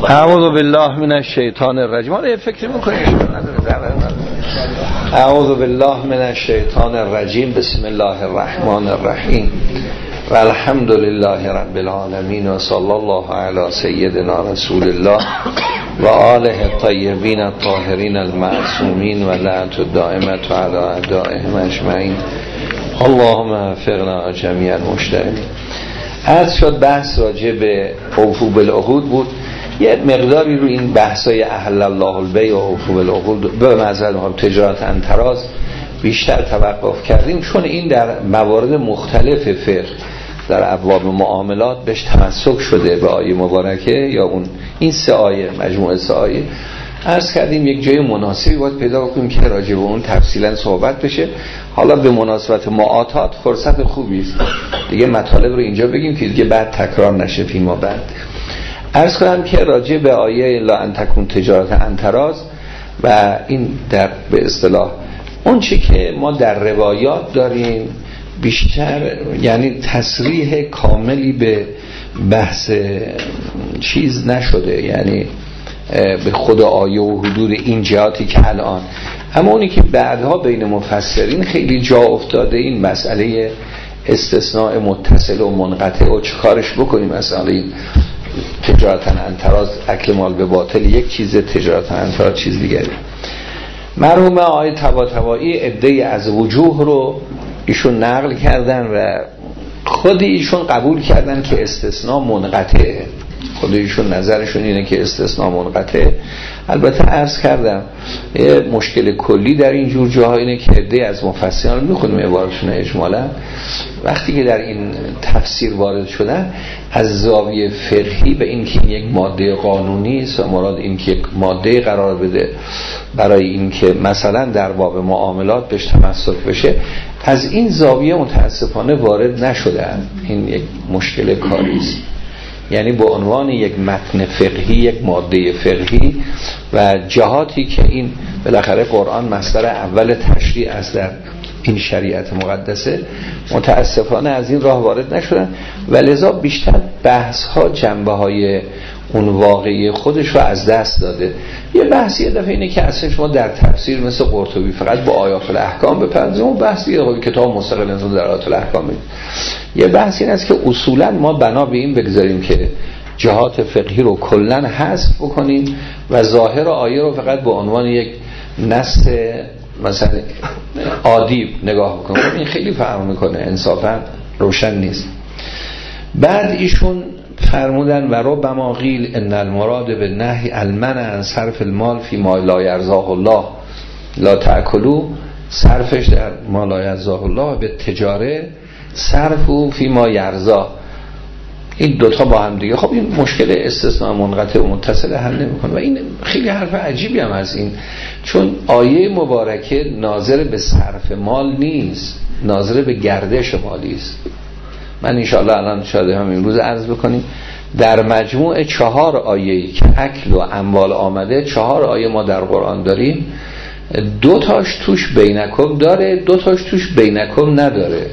اعوذ بالله من الشیطان الرجیم. آره فکر می‌کنی اعوذ بالله من الشیطان الرجیم. بسم الله الرحمن الرحیم و الحمد لله رب العالمین و صلی الله علی سیدنا رسول الله و آله الطیبین الطاهرین المعصومین و لعنت الدائمة علی اعدائهم اجمعین. اللهم وفقنا جمیعا مشترکین. عرض شد بحث راجع به اوفوا بالعقود بود. یه مقداری رو این بحثای احل الله البیع و اوفوا بالعقود به معذرت تجارت عن تراض بیشتر توقف کردیم، چون این در موارد مختلف فقه در ابواب معاملات بهش تمسک شده به آیه مبارکه یا اون این سه آیه، مجموعه سه آیه. عرض کردیم یک جای مناسبی باید پیدا کنیم که راجع به اون تفصیلا صحبت بشه. حالا به مناسبت معاطات فرصت خوبی است دیگه مطالب رو اینجا بگیم که دیگه بعد تکرار نشه فیما بعد. عرض کنم که راجع به آیه لا ان تکون تجارت عن تراض و این در به اصطلاح اون چی که ما در روایات داریم بیشتر یعنی تصریح کاملی به بحث چیز نشده، یعنی به خود آیه و حدود این جهاتی که الان، اما اونی که بعدها بین مفسرین خیلی جا افتاده این مسئله استثناء متصل و منقطع و چه کارش بکنیم. مسئله تجارت عن تراض اکل مال به باطل یک چیز، تجارت عن تراض چیز دیگری. مرحوم آقای طباطبایی عده‌ای از وجوه رو ایشون نقل کردن و خود ایشون قبول کردن که استثناء منقطعه. خود ایشون نظرشون اینه که استثناء منقطعه. البته عرض کردم یه مشکل کلی در این جور جاها اینه که عده‌ای از مفسرین رو میخونیم عبارتشون اجمالا وقتی که در این تفسیر وارد شدن از زاویه فقهی به این که یک ماده قانونی است و مراد این که یک ماده قرار بده برای این که مثلا در باب معاملات بهش تمسک بشه، از این زاویه متاسفانه وارد نشدن. این یک مشکل کاری است. یعنی به عنوان یک متن فقهی، یک ماده فقهی و جهاتی که این بالاخره قرآن مصدر اول تشریع است در این شریعت مقدسه، متاسفانه از این راه وارد نشدن و لذا بیشتر بحث ها جنبه های اون واقعی خودش رو از دست داده. یه بحثی دفعه اینه که اصلا شما در تفسیر مثل قرطبی فقط با آیات الاحکام بپردازید، اون بحثی کتاب مستقل انسان در آیات الاحکام بید. یه بحثی این است که اصولا ما بنا به این بگذاریم که جهات فقهی رو کلن حذف بکنیم و ظاهر آیه رو فقط به عنوان یک نص مثلا عادی نگاه بکنیم. این خیلی فرق میکنه، انصافا روشن نیست. بعد ایشون فرمودن و ربما قیل ان المراد بالنهی المنع عن صرف المال فی ما لا یرضاه الله لا تأکلوا، صرفش در ما لا یرضاه الله به تجاره، صرفو فی ما یرضا. این دوتا با هم دیگه خب این مشکل استثناء منقطع و متصل حل نمی‌کنه و این خیلی حرف عجیبی هم از این، چون آیه مبارکه ناظر به صرف مال نیست، ناظر به گردش مالی است. من انشاءالله الان شاید هم امروز عرض بکنیم در مجموع 4 آیه‌ای که اکل و اموال آمده، 4 آیه ما در قرآن داریم، 2 تاش توش بینکم داره، 2 تاش توش بینکم نداره.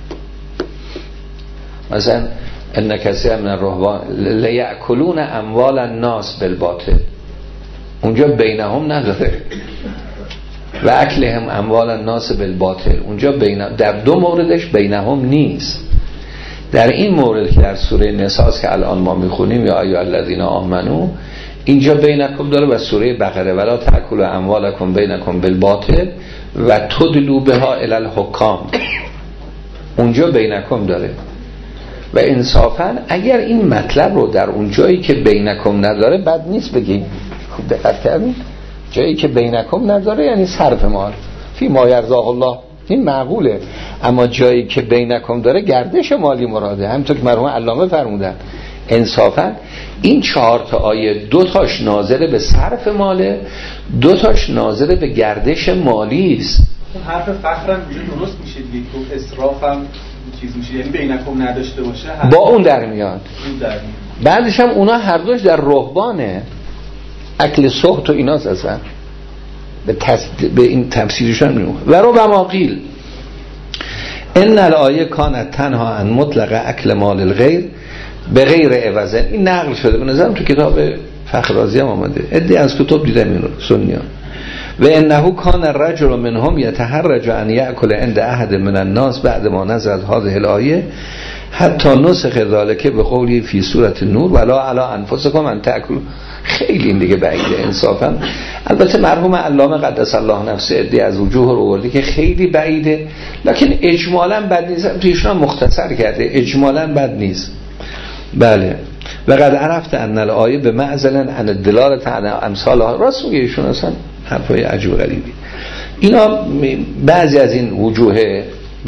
مثلا ان کثیر من الرهبان لیأکلون اموال الناس بالباطل، اونجا بینهم نداره، و اکلهم اموال الناس بالباطل اونجا در 2 موردش بینهم نیست. در این مورد که در سوره نساء که الان ما میخونیم یا ایها الذین آمنو، اینجا بینکم داره و سوره بقره ولا تأکلوا اموالکم بینکم بالباطل و تدلوا بها الی الحکام، اونجا بینکم داره. و انصافا اگر این مطلب رو در اون جایی که بینکم نداره بد نیست بگیم. خوب دقت کردین؟ جایی که بینکم نداره یعنی صرف مال فی ما یرضاه الله، این معقوله. اما جایی که بینکم داره گردش مالی مراده. همونطور که مرحوم علامه فرمودن انصافا این 4 تا آیه 2 تاش ناظر به صرف ماله، 2 تاش ناظر به گردش مالی است. حرف فخرم درست میشه دیگه که اسراف هم چیز میشه، یعنی بینکم نداشته باشه با اون در میاد. بعدش هم اونا هر دوش در رهبانه، اکل سحت و ایناست اصلا به این تفسیرشان میمونه. و ربما قیل ان الآیه کانت تنها عن مطلق اکل مال الغیر به غیر عوض. این نقل شده به نظرم تو کتاب فخرازی هم آمده، عده از کتب دیدم اینو سنیان. و انه کان الرجل منهم یتحرج ان یاکل عند احد من الناس بعد ما نزل هذه الآیه حتی نسخ ذالک به قولی فی سورة النور ولا علی انفسکم ان تاکلوا. خیلی این دیگه بعیده انصافا. البته مرحوم علامه قدس الله نفسه عده از وجوه رو آورده که خیلی بعیده، لکن اجمالا بد نیست. ایشون مختصر کرده اجمالا بد نیست. بله و قد عرفت ان الآیه به معزل عن الدلاله علی امثالها. راست میگه ایشون، اصلا حرفای عجیب غریبی. اینا بعضی از این وجوه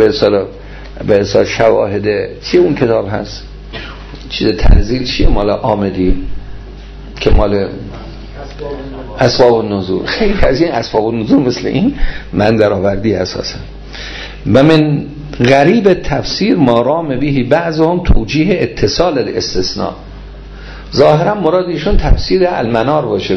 به اصطلاح شواهد چیه اون کتاب هست، چیز تنزیل چیه مال آمدی که مال اسباب النزول، خیلی از این اسباب النزول مثل این من در آوردی اساسا. و من غریب تفسیر ما رام بهی بعضهم توجیه اتصال الاستثناء. ظاهرا مراد ایشون تفسیر المنار باشه،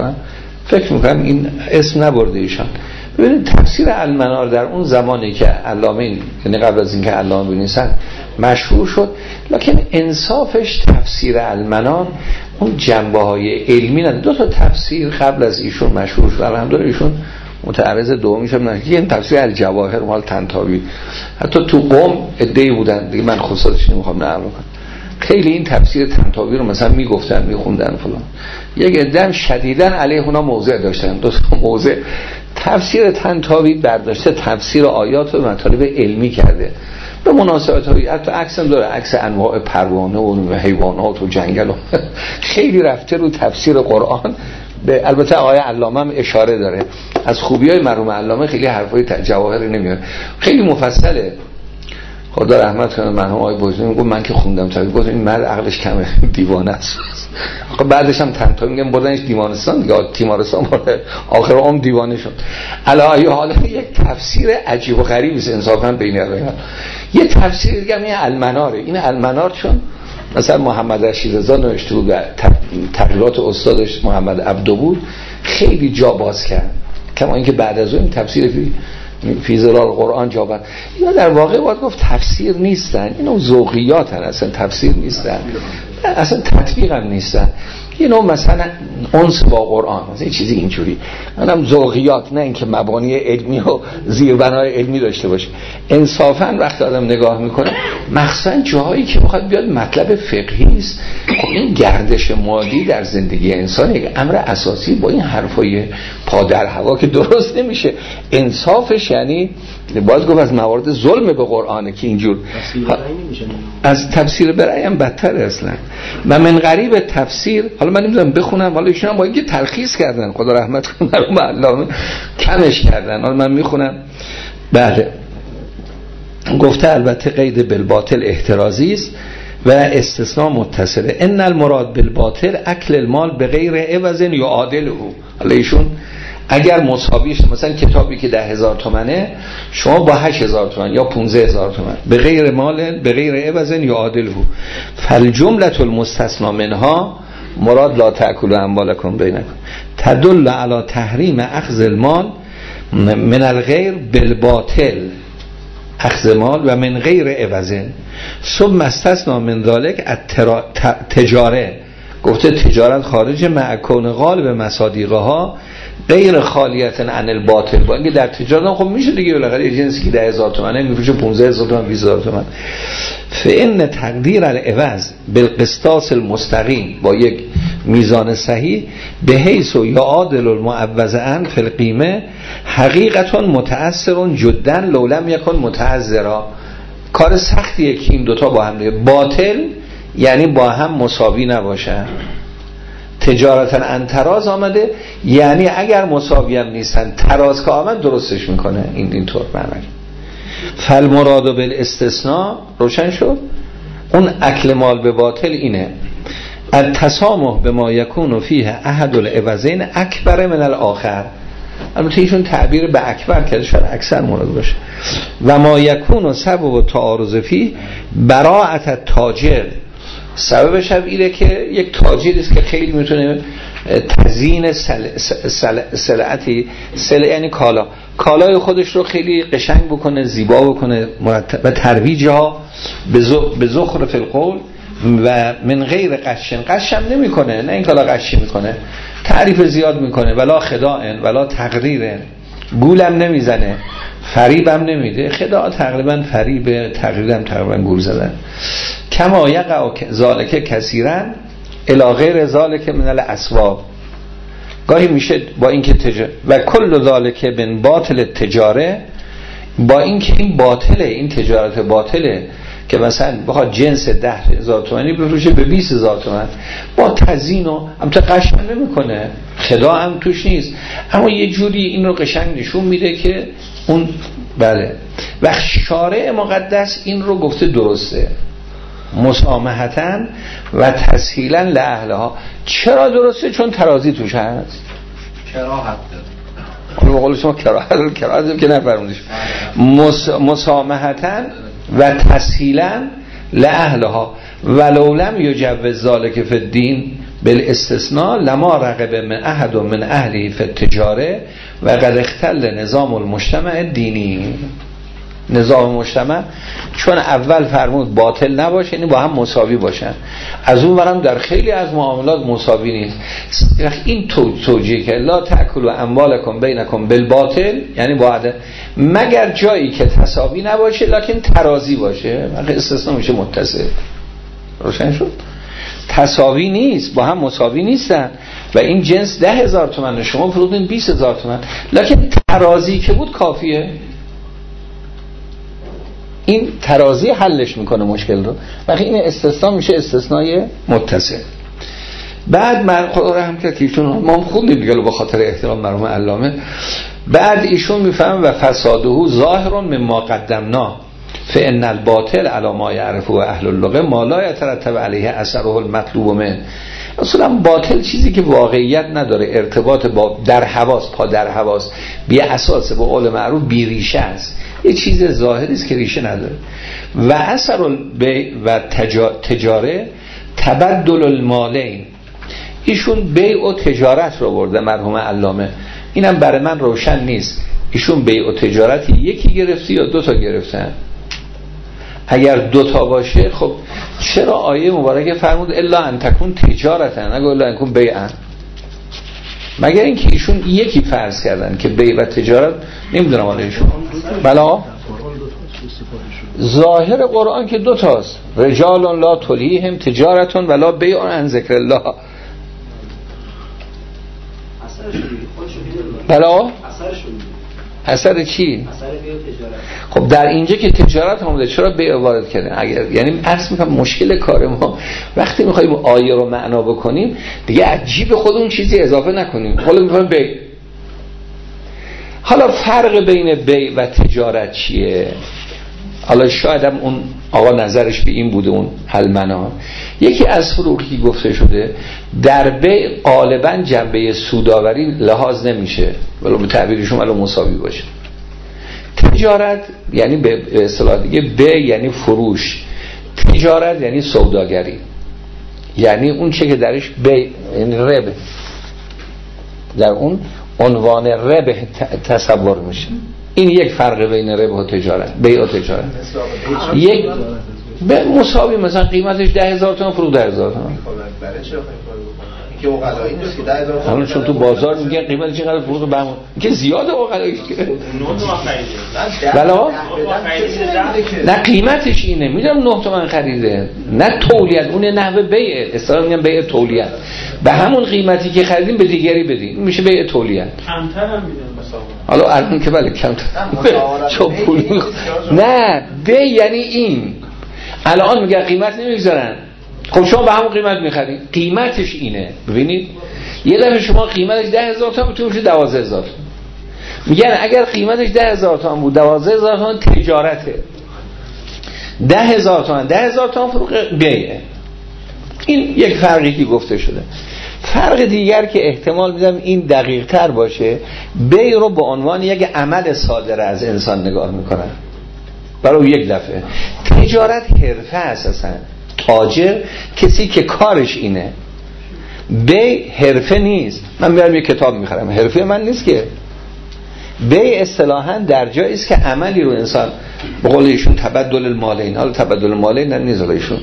فکر میکنم این اسم نبرده ایشان. ببینید تفسیر المنار در اون زمانی که علامه، یعنی قبل از اینکه علامه بنویسن مشهور شد، لکن انصافش تفسیر المنار اون جنبه های علمی نداره. دو تا تفسیر قبل از ایشون مشهور شد، الحمدلله ایشون متعرض دومیش هم نشد. این تفسیر الجواهر مال طنطاوی، حتی تو قم عده‌ای بودن دیگه، من خصوصش نمیخوام نقل کنم، خیلی این تفسیر طنطاوی رو مثلا میگفتن میخوندن فلان. یک عده شدیداً علیه اونا موضع داشتن، دو تا موضع. تفسیر طنطاوی برداشته تفسیر آیات و مطالب علمی کرده به مناسبت هایی، حتی عکس هم داره، عکس انواع پروانه و حیوانات و جنگل و خیلی رفته رو تفسیر قرآن. به البته آقای علامه هم اشاره داره، از خوبی های مرحوم علامه خیلی حرفای جواهر نمیاره، خیلی مفصله. خدا رحمت کنه مرحوم آقای بزرگ میگه من که خوندم تا گفتم این مرد عقلش کمه، دیوانه است. خب بعدش هم طنطاوی میگم بردنش دیوانستان دیگه، تیمارستان برده، آخر عمر دیوانه شد. علاوه حالا یک تفسیر عجیب و غریبی است انصافا بین الایات. یه تفسیر دیگه همین المناره. این المنار چون مثلا محمد رشید رضا نوشته بود و تغییرات استادش محمد عبدو بود، خیلی جا باز کرد، کما اینکه بعد از اون تفسیر فی ظلال قرآن جابن. اینا در واقع باید گفت تفسیر نیستن، اینا ذوقیات هستن، اصلا تفسیر نیستن، اصلا تطبیق هم نیستن. اینا مثلا انس با قرآن، مثلا چیزی اینجوری، منم ذوقیات، نه اینکه مبانی علمی و زیربنای علمی داشته باشه. انصافا وقتی آدم نگاه میکنه مخصوصا جاهایی که بخواد بیاد مطلب فقهی است، خب این گردش مادی در زندگی انسان یک امر اساسی، با این حرفای پا در هوا که درست نمیشه. انصافش یعنی باید گفت از موارد ظلم به قرآنه که اینجور از تفسیر برای هم بدتر اصلا. و من غریب تفسیر، حالا من نمیدونم بخونم، حالا ایشون هم با اینکه تلخیص کردن، خدا رحمت کنه مرحوم علامه، کمش کردن، حالا من میخونم. بله گفته البته قید بالباطل احترازی است و استثناء متصله. ان المراد بالباطل اکل المال به غیر عوض یعادله. حالا ایشون اگر مساویش، مثلا کتابی که 10,000 تومنه شما با 8,000 تومن یا 15,000 تومن به غیر مال به غیر عوض یعادله، فالجمله المستثنى منها مراد لا تأکلوا اموالکم بینکم تدل علی تحریم اخذ المال من الغیر بالباطل، اخذ مال و من غیر عوض. ثم استثنى من ذلك التجاره، گفته تجارت خارج مع کون غالب مصادیقها غیر خالیت عن الباطل. با اینکه در تجارت خب میشه دیگه بالاخره یه جنسی که 10,000 تومنه میفروشه 15,000 تومن 20,000 تومن. فان تقدیر العوض بالقسطاس المستقیم، با یک میزان صحیح، به حیث یعادل المعوض عن فی القیمه حقیقت متأثر جدا لو لم یکن متعذرا. کار سختیه که این دوتا با هم دیگه باطل یعنی با هم مساوی نباشن. تجارتا انتراز آمده یعنی اگر مساوی هم نیستن، تراز که آمد درستش میکنه. این طور معنی. فالمراد بالاستثناء روشن شد. اون اکل مال به باطل اینه التسامح به ما یکون فیه احد العوضین اکبر من الاخر. البته ایشون تعبیر به اکبر کرده، شاید اکثر مراد باشه. و ما یکون سبب تعارض فیه براءت التاجر، سببش هم اینه که یک تاجری است که خیلی میتونه تزیین سلعتی، یعنی کالای خودش رو خیلی قشنگ بکنه، زیبا بکنه، مرتب و ترویجها به زخرف القول و من غیر قشم نمیکنه، نه این کالا قشی میکنه، تعریف زیاد میکنه، ولا خداعن ولا تقریرن، گولم نمیزنه، فریبم نمیده. خداع تقریبا فریب، تقریرم تقریبا گول زدن. کما یقع ذالک کثیرا الی غیر ذالک من الاسباب. گاهی میشه با اینکه و کل ذالک من باطل تجاره، با اینکه این باطله، این تجارت باطله که مثلا بخواد جنس 10,000 تومانی بفروشه به 20,000 تومان با تزیین و همتا قشنگ نمیکنه، خدا هم توش نیست، اما یه جوری این رو قشنگ نشون میده که اون بله. و شارع مقدس این رو گفته درسته، مسامحتاً و تسهیلاً لأهلها. چرا درسته؟ چون ترازی توش هست. کراهت به قول شما کراهت که نفرمودیش. مسامحتاً و تسهیلاً لأهلها ولو لم یجوز ذلک فی الدین بالاستثناء لما رغب من احد من اهلی فی التجاره و قد اختل نظام المجتمع الدینی. نظام مجتمع چون اول فرمود باطل نباشه، یعنی با هم مساوی باشن، از اون ورم در خیلی از معاملات مساوی نیست. این توجیه که لا تأکلوا اموالکم بینکم بالباطل، یعنی باید مگر جایی که تساوی نباشه لکن ترازی باشه، استثناء میشه متصل. روشن شد؟ تساوی نیست، با هم مساوی نیستن و این جنس 10,000 تومان شما فروختین 20,000 تومان، لکن ترازی که بود کافیه. این ترازی حلش میکنه مشکل رو، وقتی این استثناء میشه استثنای متصل. بعد من خدا رحم کرد که ایشون ما خوندیم دیگه به خاطر احترام مرحوم علامه. بعد ایشون میفهم و فساده ظاهر مما قدمنا فان الباطل علی ما یعرفه اهل اللغه ما لا يترتب علیه اثره المطلوب منه. اصلا باطل چیزی که واقعیت نداره، ارتباط با در حواس، پا در حواس، بی اساس، با قول معروف بی ریشه است، یه چیز ظاهری است که ریشه نداره. و اثر البیع و تجاره تبدل المالین. ایشون بیع و تجارت رو برده مرحوم علامه، اینم برای من روشن نیست ایشون بیع و تجارت یکی گرفتی یا دوتا گرفتن. اگر دوتا باشه خب چرا آیه مبارکه فرمود الا ان تکون تجارتن، اگه الا ان تکون بیعن؟ مگر اینکه ایشون یکی فرض کردن که بیع و تجارت، نمیدونم حالا ایشون بلا ظاهر قرآن که دوتاست، رجال لا تلهیهم تجارتون ولا بیع عن ذکر الله. بلا اثر چی؟ خب در اینجا که تجارت آمده چرا بیع وارد کردن؟ اگر یعنی عرض میکنم مشکل کار ما وقتی میخوایم آیه رو معنا بکنیم دیگه عجیب خودمون چیزی اضافه نکنیم، حالا میگیم بیع. حالا فرق بین بیع و تجارت چیه؟ حالا شاید هم اون آقا نظرش به این بوده، اون المنا یکی از فروغی گفته شده در بیع غالبا جنبه سوداوری لحاظ نمیشه ولو به تعبیرشون ولو مساوی باشه. تجارت یعنی به اصطلاح دیگه بیع یعنی فروش، تجارت یعنی سوداگری، یعنی اون چه که درش بیع یعنی ربح، در اون عنوان ربح تصور میشه. این یک فرق بین ربح و تجارت، بیع و تجارت. یک به مساوی، مثلا قیمتش 10,000 تومان فروخت 10,000 تومان. که اوغلایی نیست که 10,000 تومان. حالا چون تو بازار میگن قیمتش چقدر فروخت بهم که زیاد اوغلایی که بلا نه قیمتش اینه، میدونم 9 تومان خریده، نه تولیت، اون نحوه بیع، اصطلاحا میگن بیع تولیت، به همون قیمتی که خریدیم به دیگری بدین، میشه بیع تولیت. کمتر هم میدن مثلا. حالا الان که بله کمتر چون پول نه بیع یعنی این. الان میگن قیمت نمیگذارن، خب شما به همون قیمت میخرید، قیمتش اینه. ببینید یه دفعه شما قیمتش 10,000 تومان میتونه بشه 12,000 تومان، میگن اگر قیمتش 10,000 تومان بود 12,000 تومان تجارته، 10,000 تومان 10,000 تومان فروغ بیعه. این یک فرقی که گفته شده. فرق دیگر که احتمال میدم این دقیق تر باشه، بیع رو به عنوان یک عمل صادر از انسان نگاه میکنن برای یک دفعه. تجارت حرفه اساسا، تاجر کسی که کارش اینه، بیع حرفه نیست. من میرم یک کتاب میخرم، حرفه من نیست که. بیع اصطلاحاً در جایی است که عملی رو انسان به قول ایشون تبدل المالین، حالا تبدل المالین نیست، ایشون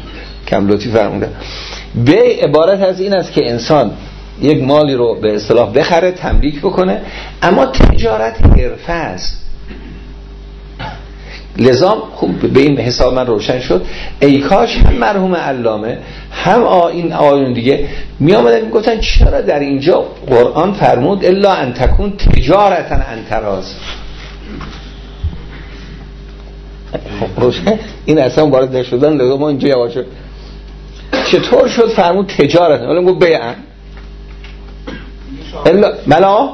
کم لطفی فرمودن. بیع عبارت از این است که انسان یک مالی رو به اصطلاح بخره، تملیک بکنه، اما تجارت حرفه است. لذا خوب به این حساب من روشن شد ای کاش هم مرحوم علامه هم این آیون دیگه می آمدن می گفتن چرا در اینجا قرآن فرمود الا ان تکون تجارتا عن تراض. روشن این اصلا وارد نشدن، لذا ما اینجا یواش چطور شد فرمود تجارت، ولی گفت بیعن بلا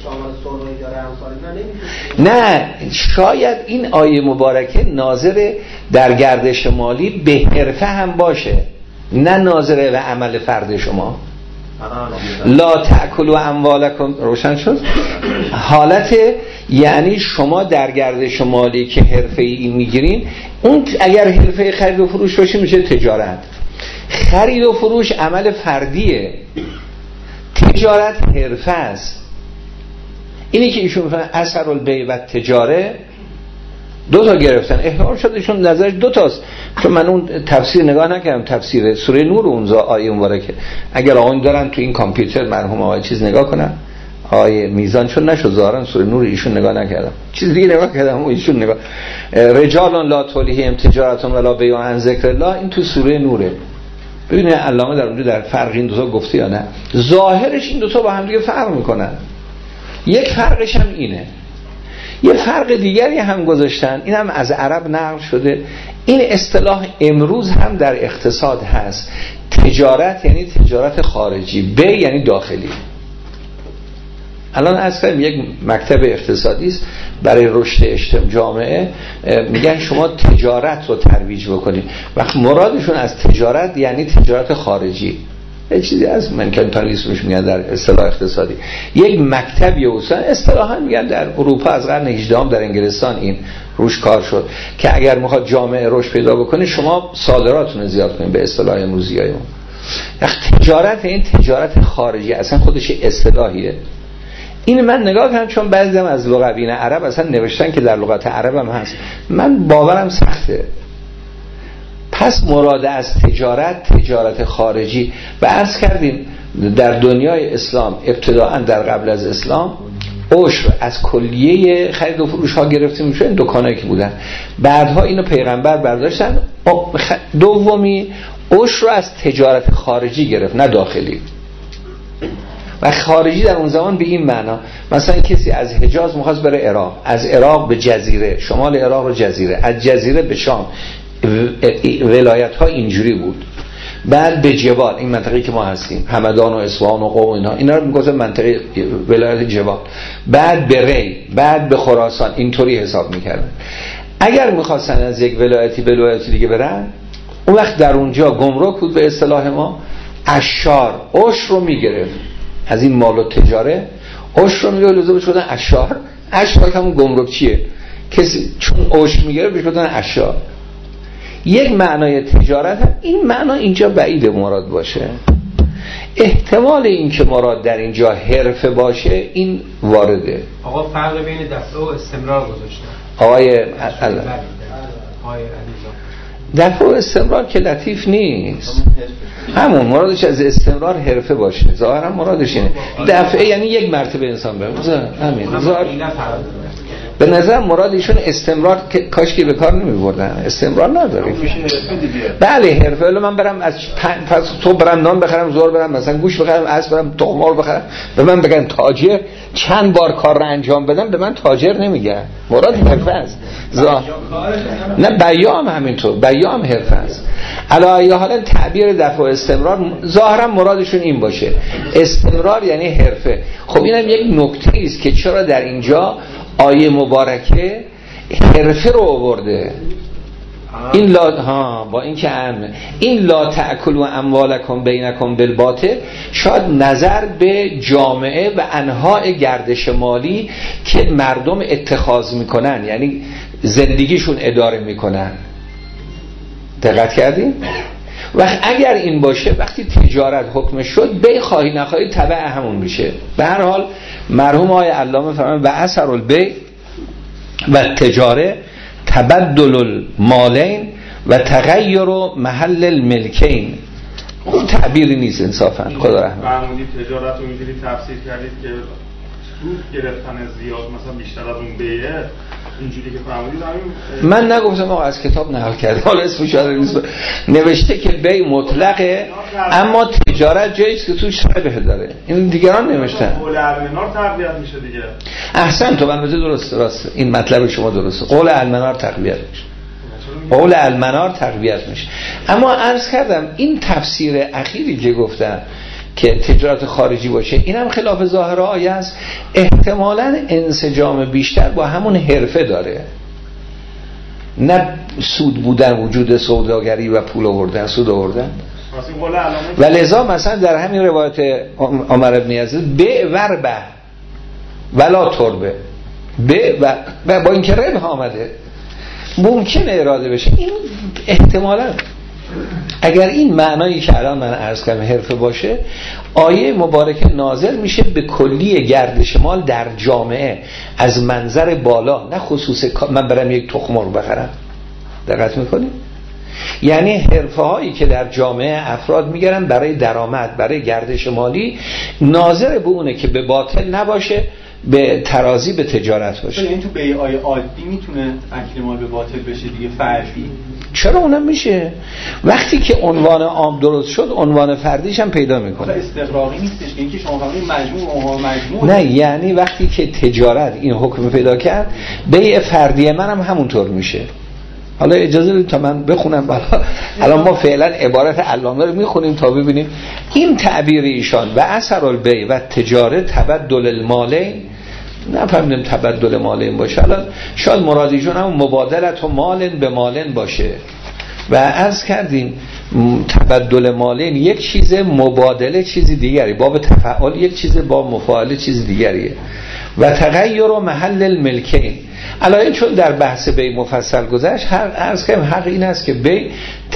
نه. شاید این آیه مبارکه ناظر در گردش مالی به حرفه هم باشه، نه ناظر به عمل فرد شما. لا تأکلوا اموالکم روشن شد حالت، یعنی شما در گردش مالی که حرفه‌ای میگیرین، اون اگر حرفه خرید و فروش باشه میشه تجارت. خرید و فروش عمل فردیه، تجارت حرفه است. اینی که ایشون میفهمن اثر البیع و تجاره دو تا گرفتن، احتمال شد ایشون نظرش دو تاست، چون من اون تفسیر نگاه نکردم، تفسیر سوره نور اونجا آیه مبارکه. اگر آقایون دارن تو این کامپیوتر مرحوم آقای چیز نگاه کنن، آیه میزان چون نشد ظاهرا سوره نور ایشون نگاه نکردم، چیز دیگه نگاه کردم و ایشون نگاه رجال لا تلهیهم تجارت ولا بیع عن ذکر الله، این تو سوره نوره. ببینید علامه در اونجا در فرق این دو تا گفته یا نه. ظاهرش این دو تا با هم دیگه فرق میکنن. یک فرقش هم اینه، یه فرق دیگری هم گذاشتن، این هم از عرب نقل شده. این اصطلاح امروز هم در اقتصاد هست. تجارت یعنی تجارت خارجی، بیع یعنی داخلی. الان اصلا یک مکتب اقتصادی است برای رشد جامعه، میگن شما تجارت رو ترویج بکنید. وقت مرادشون از تجارت یعنی تجارت خارجی، یه چیزی از منکنتالیسمش میگن در اصطلاح اقتصادی. یک مکتبی اصطلاحا میگن در اروپا از قرن 18 در انگلستان این روش کار شد که اگر میخواد جامعه رشد پیدا بکنه شما صادراتتون رو زیاد کنید، به اصطلاح امروزیایمون. تجارت این تجارت خارجی اصلا خودش اصطلاحیه. این من نگاه کنم چون بعضی هم از لغویین عرب اصلا نوشتن که در لغت عرب هم هست، من باورم سخته. پس مراد از تجارت خارجی. و عرض کردیم در دنیای اسلام ابتداءً در قبل از اسلام عشر از کلیه خرید و فروش ها گرفته میشه، این دکانایی که بودن. بعدها اینو پیغمبر برداشتن، دومی عشر رو از تجارت خارجی گرفت نه داخلی. و خارجی در اون زمان به این معنا، مثلا کسی از حجاز می‌خواست بره عراق، از عراق به جزیره، شمال عراق رو جزیره، از جزیره به شام، ولایت ها اینجوری بود. بعد به جبال، این منطقه که ما هستیم، همدان و اصفهان و قم، اینا رو میگفتن منطقه ولایت جبال. بعد به ری، بعد به خراسان، اینطوری حساب میکردن. اگر میخواستن از یک ولایتی به ولایتی دیگه برن، اون وقت در اونجا گمرک بود به اصطلاح ما، اشار عشر رو میگرفت از این مال و تجاره، عشر رو میگرفت، لازم شدن اشار. اشار همون گمرک چیه؟ کسی چون عشر میگرفت بهش گفتن اشار. یک معنای تجارت هم. این معنا اینجا بعید مراد باشه. احتمال این که مراد در اینجا حرفه باشه این وارده. آقا فرق بین دفعه و استمرار گذاشتن آقای دفعه و استمرار که لطیف نیست، همون مرادش از استمرار حرفه باشه، ظاهرا مرادش اینه. دفعه یعنی یک مرتبه انسان بره، همین ظاهر. به نظر مراد ایشون استمرار کاش که به کار نمی‌بردن، استمرار نداریم. بله حرفه. ولی من برم از پس تو برم نان بخرم، زور برم مثلا گوش بخرم، عصر برم تخم‌مرغ بخرم، به من بگن تاجر، چند بار کار رو انجام بدم به من تاجر نمیگن. مراد حرفه است. نه بیام همینطور، بیام حرفه است. علی حالا تعبیر دفع و استمرار ظاهرا مرادشون این باشه، استمرار یعنی حرفه. خب اینم یک نکته است که چرا در اینجا آیه مبارکه حرفه رو آورده. این لا با این که این لا تأکلوا اموالکم بینکم بالباطل، شاید نظر به جامعه و انواع گردش مالی که مردم اتخاذ میکنن، یعنی زندگیشون اداره میکنن. دقت کردین؟ و اگر این باشه وقتی تجارت حکم شد، بی خواهی نخواهی تبع همون میشه. به هر حال مرحوم آقای علامه فرمان و اثر البیع و تجاره تبدل المالین و تغییر محل الملکین. اون تعبیری نیست انصافا. خدا رحمت. فرمودید تجارت رو اینجوری تفسیر کردید که سود گرفتن زیاد مثلا بیشتر از اون بیه، اینجوری که فرمودید. من نگفتم آقا از کتاب نقل کرده، حالا اسمش نیست، نوشته که بی مطلقه اما تجارت جاییست که توش ربح داره. این دیگران نوشتن. قول المنار تقویت میشه دیگه. احسن تو من درست این مطلب شما درسته. قول المنار تقویت میشه. قول المنار تقویت میشه. اما عرض کردم این تفسیر اخیری که گفتم که تجارت خارجی باشه، اینم خلاف ظاهر آیه است. احتمالاً انسجام بیشتر با همون حرفه داره، نه سود بودن، وجود سوداگری و پول آوردن، سود آوردن. و لذا مثلا در همین روایت عمر بن یزید به وربه ولا تربه، به و با اینکه ربح آمده ممکنه اراده بشه. این احتمالاً اگر این معنایی که الان من عرض کردم حرفه باشه، آیه مبارکه نازل میشه به کلی گردش مال در جامعه از منظر بالا، نه خصوص من برم یک تخم رو بخرم. دقت میکنید؟ یعنی حرفه هایی که در جامعه افراد میگیرن برای درآمد، برای گردش مالی، ناظر به اونه که به باطل نباشه، به ترازی به تجارت باشه. این تو بیع آیه عادی میتونه اکل مال به باطل بشه دیگه، فردی. چرا اونم میشه؟ وقتی که عنوان عام درست شد، عنوان فردیش هم پیدا میکنه. استقراقی نیستش که اینکه شما فهمید مجموع نه، یعنی وقتی که تجارت این حکم پیدا کرد، بیع فردی منم همونطور میشه. حالا اجازه بدید تا من بخونم الان ما فعلا عبارت علامه رو میخونیم تا ببینیم این تعبیر ایشان و اثر البیع و تجارت تبدل المالین. نفهمیدم تبدل مالین باشه، الان شاید مرادیشون هم مبادلت و مالن به مالن باشه. و عرض کردیم تبدل مالین یک چیز، مبادله چیزی دیگری، باب تفاعل یک چیز، باب مفاعله چیز دیگریه. و تغییر محل الملکین، الان چون در بحث بی مفصل گذشت، عرض کردم حق این است که بی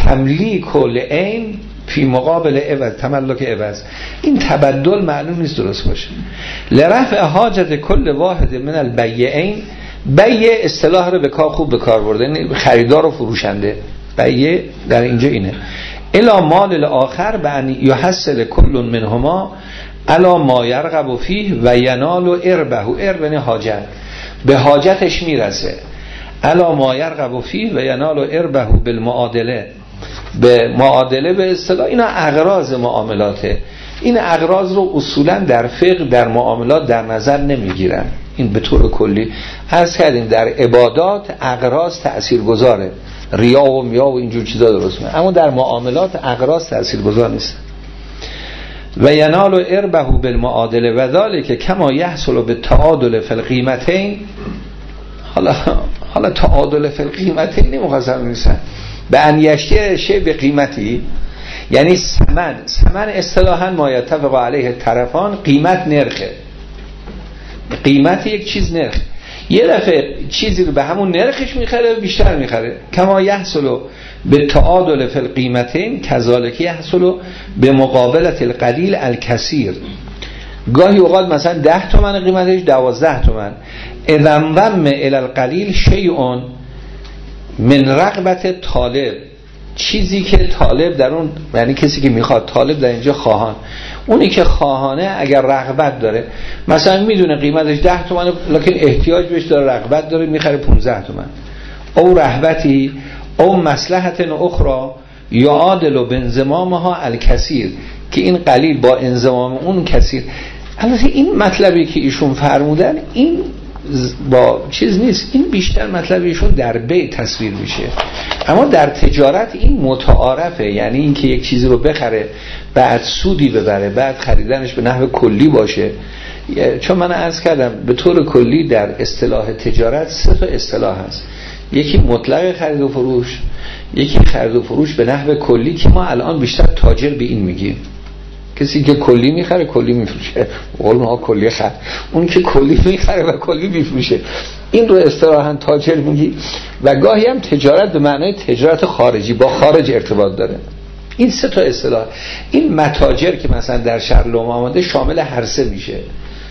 تملیک العین فی مقابل عوض، تملک عوض. این تبدل معلوم نیست درست باشه. لرفع حاجت کل واحد من البیعین، بیع اصطلاح رو به کار خوب به کار برده، یعنی خریدار و فروشنده. بیع در اینجا اینه الا مال الاخر به ان یحصل کل منهما الا ما یرغب فیه و ینال اربه، اربه حاجت، به حاجتش میرسه. الا ما یرغب فیه و ینال اربه بالمعادله، به معادله به اصطلاح اینا اغراض معاملاته. این اغراض رو اصولا در فقه در معاملات در نظر نمیگیرن. این به طور کلی عرض کردیم در عبادات اغراض تاثیرگذاره، ریا و میا و اینجور چیزا درست میشه، اما در معاملات اغراض تاثیرگذار نیست. و ینال اربه بالمعادله و ذلک کما یحصل بالتعادل فی القیمتین. حالا تعادل فی القیمتین نمیخواستم نیستن به ان یشتری شی به قیمتی، یعنی ثمن اصطلاحاً ما یتفق علیه طرفان، قیمت نرخه، قیمت یک چیز نرخ، یه دفعه چیزی رو به همون نرخش میخره و بیشتر میخره. کما یحصل به تعادل فی القیمتین کذالک یحصل به مقابلت القلیل الکثیر. گاهی اوقات مثلا 10 تومن قیمتش 12 تومن، اذا ضم الی القلیل شیء من رغبت طالب، چیزی که طالب در اون، یعنی کسی که میخواد، طالب در اینجا خواهان، اونی که خواهانه اگر رغبت داره، مثلا میدونه قیمتش 10 تومنه لکن احتیاج بهش داره، رغبت داره، میخره 15 تومن، او رهبتی او مصلحت اخرى یعادل بانضمامها الکثیر، که این قلیل با انضمام اون کثیر. البته این مطلبی که ایشون فرمودن این با چیز نیست، این بیشتر مطلب ایشون در بیع تصویر میشه، اما در تجارت این متعارفه. یعنی این که یک چیزی رو بخره بعد سودی ببره، بعد خریدنش به نحو کلی باشه. چون من عرض کردم به طور کلی در اصطلاح تجارت 3 تا اصطلاح هست، یکی مطلق خرید و فروش، یکی خرید و فروش به نحو کلی که ما الان بیشتر تاجر به این میگیم، کسی که کلی میخره کلی میفروشه، قول ما کلی خرید، اون که کلی میخره و کلی میفروشه، این رو اصطلاحاً تاجر میگی. و گاهی هم تجارت به معنای تجارت خارجی، با خارج ارتباط داره. این 3 تا اصطلاح، این متاجر که مثلا در شرح لوم آمده شامل هر 3 میشه،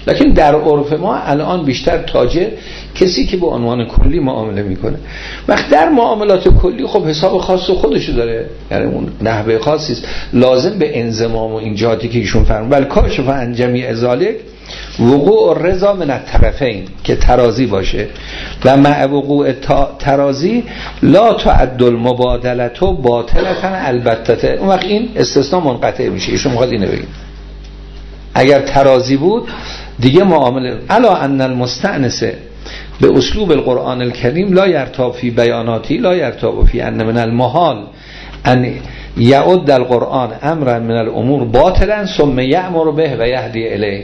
لکن در عرف ما الان بیشتر تاجر کسی که به عنوان کلی معامله میکنه. وقت در معاملات کلی خب حساب خاص خودشو داره، یعنی اون نحوه خاصی است لازم به انضمام و این جهاتی که ایشون فرمود. بل کاشف عن جمیع ذالک وقوع الرضا من الطرفین، که ترازی باشه و مع وقوع ترازی لا تعد المبادله باطله البته. اون وقت این استثناء منقطع میشه. ایشون میخواد اینو بگه اگر ترازی بود دیگه معامله الا ان المستأنس به اسلوب القرآن الکریم لا یرتاب فی بیاناتی لا یرتاب فی ان من المحال ان یعد القرآن امرا من الامور باطلا ثم یأمر به و یهدی الیه.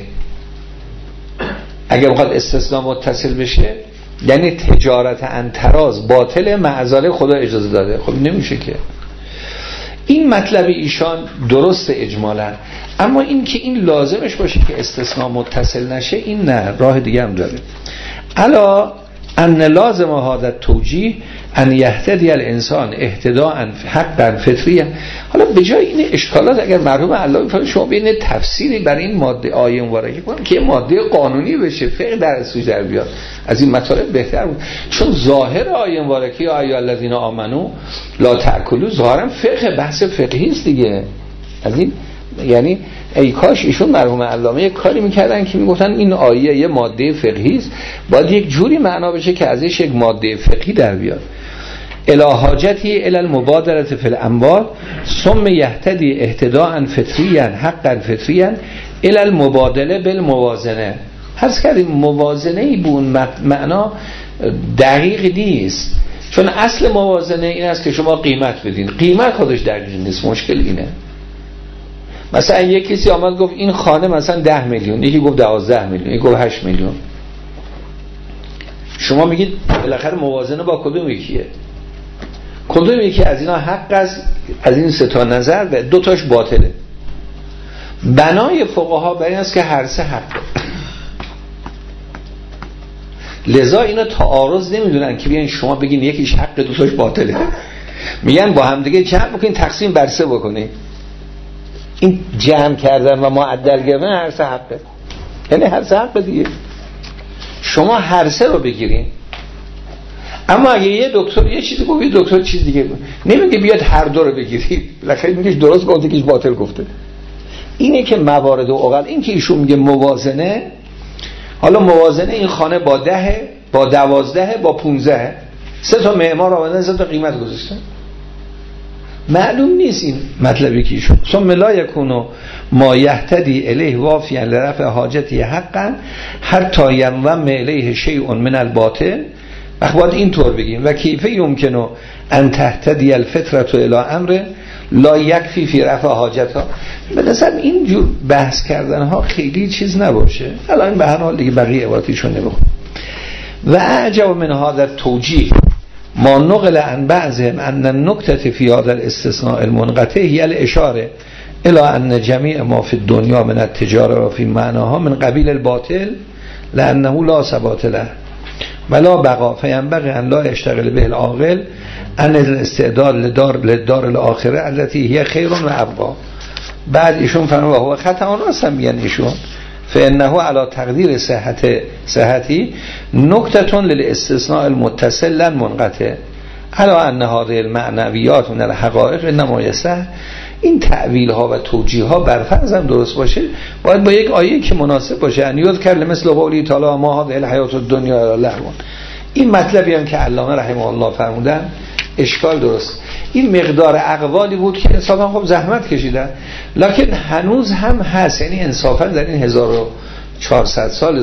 اگر بخواد استثناء متصل بشه یعنی تجارت انتراز باطل معذاله خدا اجازه داده، خب نمیشه که. این مطلب ایشان درست اجمالا، اما این که این لازمش باشه که استثناء متصل نشه این نه، راه دیگه هم داره. الا ان لازم هذا التوجیه ان یهتدی الانسان اهتداء حقا فطریا. حالا به جای این اشکالات اگر مرحوم الله بفرمایید شما بین تفسیری برای این ماده آیه مبارکه کنید که ماده قانونی بشه، فقه در سوی در بیاد، از این مطالب بهتر بود. چون ظاهر آیه مبارکه یا ایها الذین آمنو لا تأکلوا ظاهرا فقه، بحث فقهی است دیگه. از این یعنی ای کاش ایشون مرحوم علامه یک کاری میکردن که میگفتن این آیه یه ماده فقهی است، باید یک جوری معنا بشه که ازش یک ماده فقهی در بیاد. الی حاجتی الی المبادره فی الاموال ثم یهتدی اهتداء فطریا حقا فطریا الی المبادله بالموازنه. حس کردیم موازنه ای به اون معنا دقیق نیست، چون اصل موازنه این است که شما قیمت بدین، قیمت خودش دقیق نیست. مشکل اینه مثلا یک کسی آمد گفت این خانه مثلا 10 میلیون، یکی گفت 12 میلیون، یکی گفت 8 میلیون. شما میگید بالاخره موازنه با کدوم یکیه؟ کدوم یکی از اینا حق است از این سه تا نظر و دو تاش باطله؟ بنای فقها بر این است که هر سه حقه. لذا اینا تعارض نمیدونن که بیان شما بگین یکیش حق دو تاش باطله. میگن با هم دیگه جمع بکنین تقسیم بر سه بکنین. این جمع کردن و معدل کردن هر سه حقه، یعنی هر سه حقه دیگه. شما هر سه رو بگیرین. اما اگه یه دکتر یه چیزی گفت، یه دکتر چیز دیگه گفت، نمیگه بیاد هر دو رو بگیرید، لکه میگه درست گفته که باطل گفته. اینه که موارد و اوقات این که ایشون میگه موازنه، حالا موازنه این خانه با 10 با 12 با 15 سه تا معمار آمدن سه تا قیمت گذاشتن، معلوم نیست این مطلبی که ایشون ثم لا یکونو ما یهتدی الیه وافیا لرفع حاجتی حقا حتی ینضم الیه شیء من الباطل. باید اینطور بگیم و کیف یمکنو ان تهتدی الفطرة الی امر لا یکفی فی رفع حاجتها. به نظر این جور بحث کردن ها خیلی چیز نباشه. الان به هر حال دیگه بقیه عبارتیشون نمیخونم. و اعجب من هذا التوجیه ما نقل عن بعضهم ان النکته فی هذا الاستثناء المنقطع هی الاشاره الی ان جمیع ما فی الدنیا من التجاره و فی معناها من قبیل الباطل لانه لا ثبات له ولا بقا فینبغی ان لا یشتغل به العاقل ان الاستعداد لدار الاخره التي هي خیر و ابقا. بعد ایشون فرمود و هو خطا راست میگن ایشون فانه علی تقدیر صحتی نکته للاستثناء المتصل منقطع علی ان هذه المعنویات من الحقائق انما یصح. این تعویل ها و توجیه ها برفرض هم درست باشه باید با یک آیه که مناسب باشه. ان یذکر مثل قولی تعالی ما هذه الحیات الدنیا الا لهو. این مطلبی هم که علامه رحمه الله فرمودن اشکال درست. این مقدار اقوالی بود که انصافا خب زحمت کشیدن، لکن هنوز هم هست. یعنی انصافا در این 1400 سال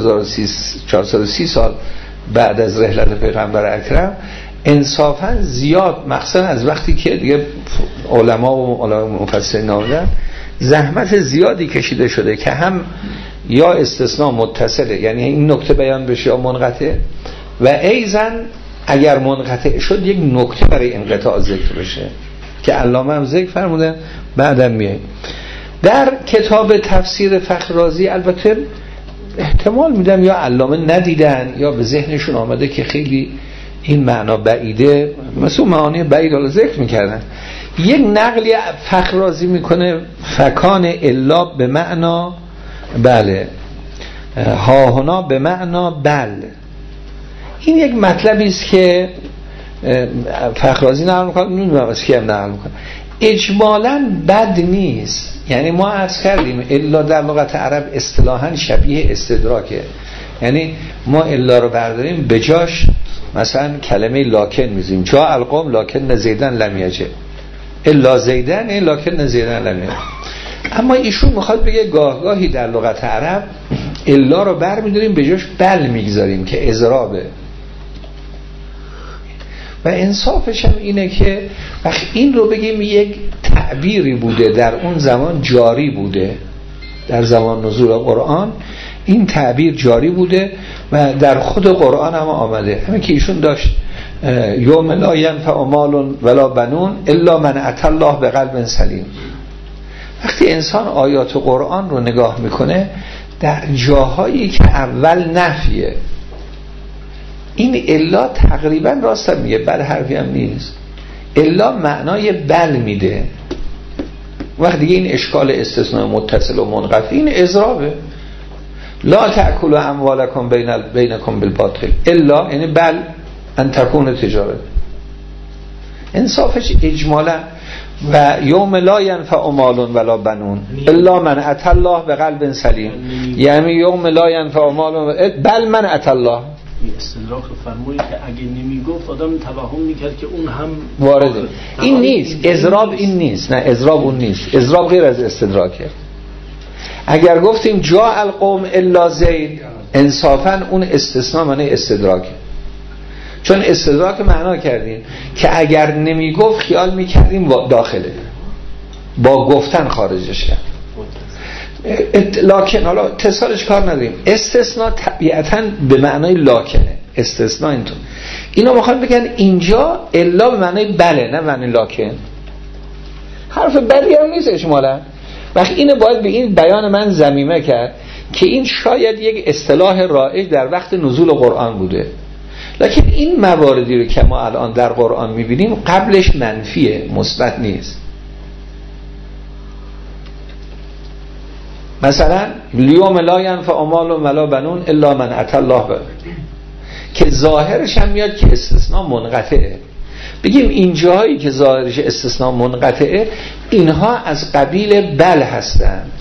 1430 سال بعد از رحلت پیغمبر اکرم انصافا زیاد، مخصوصا از وقتی که دیگه علما و مفسرین آمدن، زحمت زیادی کشیده شده که هم یا استثناء متصله یعنی این نکته بیان بشه یا منقطع، و ایضا اگر منقطع شد یک نکته برای انقطاع ذکر بشه که علامه هم ذکر فرمودن. بعدم میاییم در کتاب تفسیر فخررازی. البته احتمال میدم یا علامه ندیدن یا به ذهنشون آمده که خیلی این معنا بعیده، مثل معانی بعید حالا ذکر میکردن. یک نقلی فخررازی میکنه فکان الا به معنا، بله، ها هنا به معنا بل. این یک مطلبی است که فخرازی نقل می‌کنه، نمیدونم از کی هم نقل می‌کنه. اجمالاً بد نیست. یعنی ما عرض کردیم الا در لغت عرب اصطلاحاً شبیه استدراکه. یعنی ما الا رو برداریم به جاش مثلا کلمه لاکن میذاریم، جا القوم لاکن زیدن لم یجه، الا زیدن این لاکن زیدن لم یجه. اما ایشون میخواد بگه گاهگاهی در لغت عرب الا رو برمیداریم به جاش بل میگذاریم که اضرابه. و انصافش هم اینه که وقت این رو بگیم یک تعبیری بوده در اون زمان جاری بوده، در زمان نزول قرآن این تعبیر جاری بوده و در خود قرآن هم آمده. همین که ایشون داشت یوم لا ینفع مال ولا بنون الا من اتى الله بقلب سلیم. وقتی انسان آیات قرآن رو نگاه میکنه در جاهایی که اول نفیه، این الا تقریبا راست میگه، بل حرفی هم نیست، الا معنای بل میده. وقتی دیگه این اشکال استثناء متصل و منقطع این اضرابه. لا تأکلوا اموالکم بینکم بالباطل الا یعنی بل ان تکون تجارت. انصافش اجمالا و یوم لا ینفع مال ولا بنون الا من اتى الله بقلب سلیم، یعنی یوم لا ینفع مال بل من اتى الله. استدراک رو فرمایید که اگه نمیگفت آدم توهم میکرد که اون هم وارده. این نیست اضراب، این نیست، نه اضراب اون نیست، اضراب غیر از استدراکه. اگر گفتیم جا القوم الا زید انصافا اون استثناء معنی استدراکه، چون استدراک معنا کردیم که اگر نمیگفت خیال میکردیم داخله، با گفتن خارجش کرد. لکن حالا اتصالش کار نداریم، استثناء طبیعتاً به معنای لاکنه، استثناء اینطور. اینو میخوان بگن اینجا الا به معنای بله نه معنی لاکن. حرف بلی هم نیست اجمالا. وقتی اینو باید به این بیان من ضمیمه کرد که این شاید یک اصطلاح رایج در وقت نزول قرآن بوده، لکن این مواردی رو که ما الان در قرآن میبینیم قبلش منفیه، مثبت نیست. مثلا لیوم لا ینفع مال ولا بنون الا من اتى الله که ظاهرش هم میاد که استثناء منقطعه. بگیم این جاهایی که ظاهرش استثناء منقطعه اینها از قبیل بل هستند.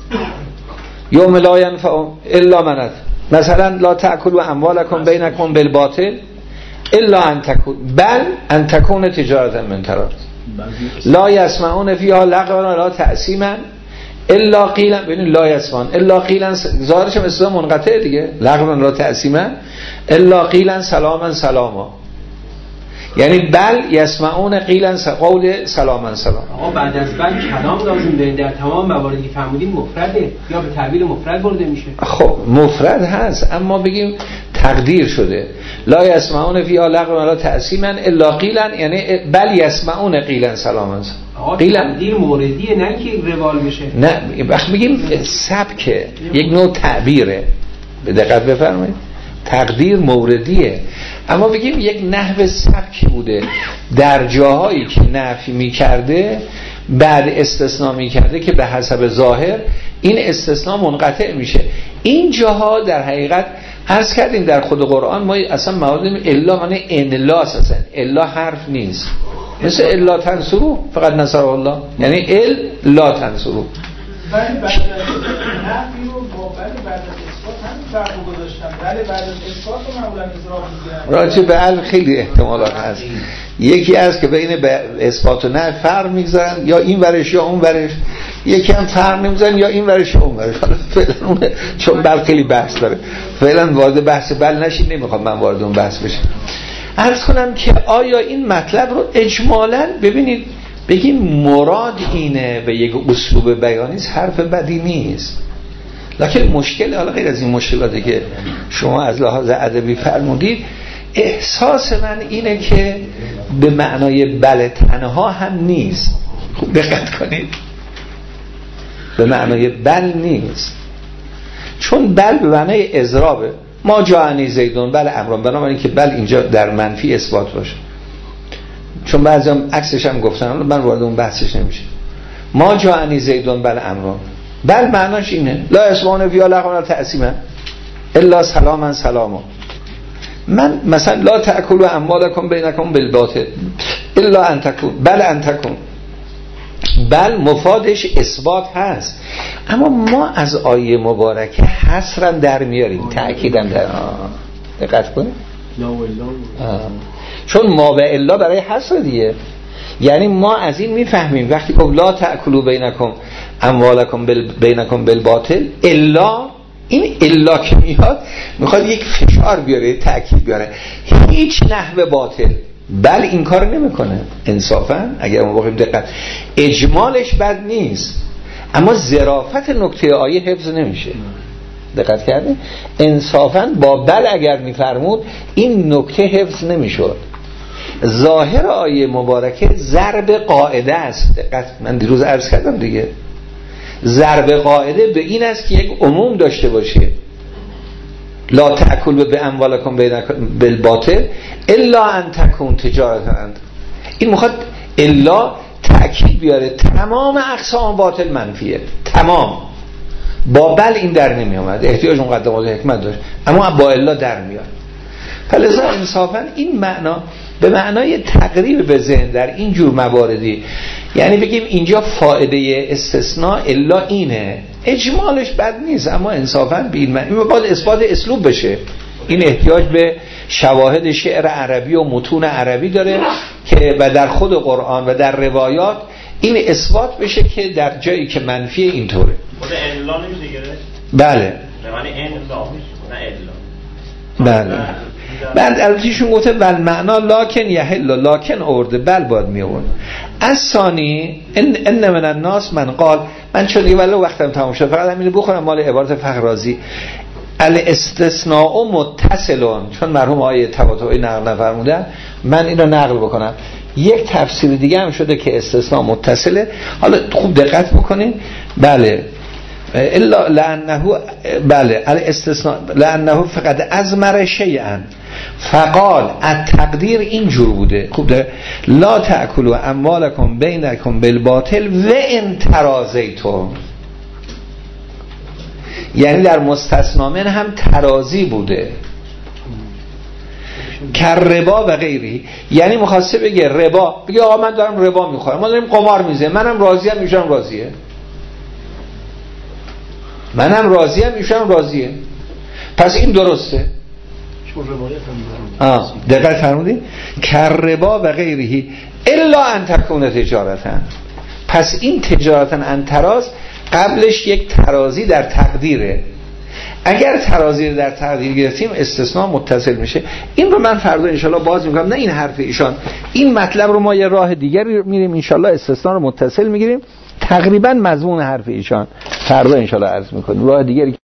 یوم لا ینفع الا من مثلا لا تأکلوا اموالکم بینکم بالباطل الا ان تکون بل ان تکون تجارت من تراض لا یسمعون فیها لغوا ولا تأثیما الا قیلا. ببینید لا یسمعون الا قیلا ظاهرش هم استثناء منقطعه دیگه، لغوا ولا تأثیما الا قیلا سلاما سلاما، یعنی بل یسمعون قیلا قول سلاما سلام. آقا بعد از بل کلام لازم دارین، در تمام مواردی فهمیدین مفرده یا به تعبیر مفرد برده میشه؟ خب مفرد هست اما بگیم تقدیر شده لا یسمعون فیها لغوا ولا تأثیما الا قیلا، یعنی بل یسمعون قیلا سلاما. آقا تقدیر موردیه نه که روال بشه. نه وقت بگیم سبکه، یک نوع تعبیره، به دقت بفرمایید، تقدیر موردیه، اما بگیم یک نحو سبکی بوده در جاهایی که نفی میکرده بعد استثناء میکرده که به حسب ظاهر این استثناء منقطع میشه. این جاها در حقیقت عرض کردیم در خود قرآن ما اصلا موارد الا معنی الا اساسا الا حرف نیست، مثل الا تنصرو فقط نصر الله، یعنی لا تنصرو. ولی بعد از نفی رو با بعد از اثبات هم فرق گذاشتن، ولی بعد از اثبات رو معمولا اضراب می‌گیرن. راجع به ال خیلی احتمالات هست، یکی از که بین اثبات و نفی فرق می‌گذارن، یا این ورش یا اون ورش، یکی هم فرق نمی‌ذارن یا این ورش یا اون ورش. حالا فعلا چون بل خیلی بحث داره، فعلا وارد بحث بل نشین، نمی‌خوام من وارد اون بحث بشم. عرض کنم که آیا این مطلب رو اجمالاً ببینید بگیم مراد اینه به یک اسلوب بیانی حرف بدی نیست، لکن مشکل حالا غیر از این مشکلاتی که شما از لحاظ ادبی فرمودید، احساس من اینه که به معنای بل تنها هم نیست. خوب دقت کنید، به معنای بل نیست، چون بل به معنای اضرابه. ما جاءنی زیدون بل امرون، بنابراین که بل اینجا در منفی اثبات باشه، چون بعضی هم عکسش هم گفتن، من وارد اون بحثش نمیشه. ما جاءنی زیدون بل امرون، بل معناش اینه لا اسمعون فیها لغوا ولا تأثیما، الا سلاما سلاما. من مثلا لا تأکلوا اموالکم بینکم بالباطل الا ان تکون بل ان تکون، بل مفادش اثبات هست، اما ما از آیه مبارکه حصرم در میاریم، تأکیدم در دقت کنید، چون ما و الا برای حصر دیگه. یعنی ما از این میفهمیم وقتی گفت لا تأکلوا بینکم اموالکم بینکم بالباطل الا، این الا که میاد میخواد یک فشار بیاره، تأکید بیاره، هیچ نحو باطل. بل این کار نمیکنه انصافا. اگر ما بخوایم دقت، اجمالش بد نیست اما ظرافت نکته آیه حفظ نمیشه. دقت کرده؟ انصافا با بل اگر میفرمود این نکته حفظ نمیشد. ظاهر آیه مبارکه ضرب قاعده است. دقت، من دیروز عرض کردم دیگه، ضرب قاعده به این است که یک عموم داشته باشه، لا تأکل به اموالکم بالباطل الا ان تکون تجارتا. این میخواد الا تأکید بیاره، تمام اقسام باطل منفیه، تمام. با بل این در نمی آمد، احتیاج مقدمات حکمت داشت، اما با الا در میاد. فلذا انصافا این معنا به معنای تقریب به ذهن در این جور مواردی، یعنی بگیم اینجا فائده استثناء الا اینه، اجمالش بد نیست اما انصافا به این معنی باید اثبات اسلوب بشه. این احتیاج به شواهد شعر عربی و متون عربی داره که و در خود قرآن و در روایات این اثبات بشه که در جایی که منفی اینطوره. خود الا نمیشه گرفت؟ بله. معنی الا نه الا. بله. بعد البتهشون گفته بل معنا لاکن یحل، لاکن آورده، بل باید می آورد. از ثانی ان من الناس من قال، من چون دیگه ولی وقتم تمام شد فقط همین بخورم مال عبارت فخرازی، الاستثناء متصلون، چون مرحوم آیه تباتبایی نقل نفرمودن من این رو نقل بکنم. یک تفسیر دیگه هم شده که استثناء متصله. حالا خوب دقت بکنین. بله الا لانه، بله الاستثناء لانه فقط ازمر شیئا فقال، التقدیر اینجور بوده. خوب ده لا تأکلوا اموالکم بینکم بالباطل و ان ترازیتم، یعنی در مستثنا من هم ترازی بوده، که ربا و غیری. یعنی مخواسته بگه ربا، بگه آقا من دارم ربا میخورم، ما داریم قمار میزنیم، منم راضیم میشم راضیه، منم راضیم میشم راضیه، پس این درسته. چون روایت هم دقیق فرمودی؟ کربا و غیرهی الا ان تکون تجارتا، پس این تجارتا انتراز قبلش یک ترازی در تقدیره. اگر ترازی در تقدیر گرفتیم استثناء متصل میشه. این رو من فردا انشالله باز میکنم، نه این حرف ایشان، این مطلب رو ما یه راه دیگر میریم انشالله استثناء رو متصل میگیریم، تقریبا مضمون حرف ایشان فردا انشالله عرض میکنیم، راه دیگری